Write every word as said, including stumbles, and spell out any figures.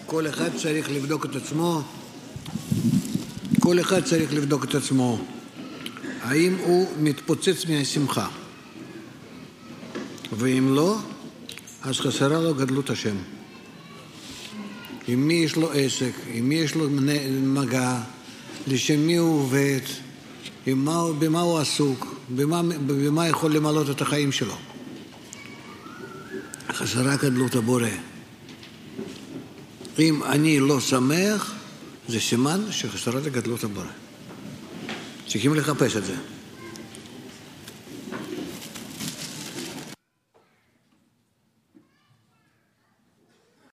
כל אחד צריך לבדוק את עצמו, כל אחד צריך לבדוק את עצמו, האם הוא מתפוצץ מהשמחה. ואם לא, אז חסרה לו גדלות השם. עם מי יש לו עסק, עם מי יש לו מגע, לשם מי הוא עובד, מה, במה הוא עסוק, במה, במה יכול למלות את החיים שלו. חסרה גדלות הבורא. אם אני לא שמח, זה סימן שחסרה גדלות הבורא. צריכים לחפש את זה.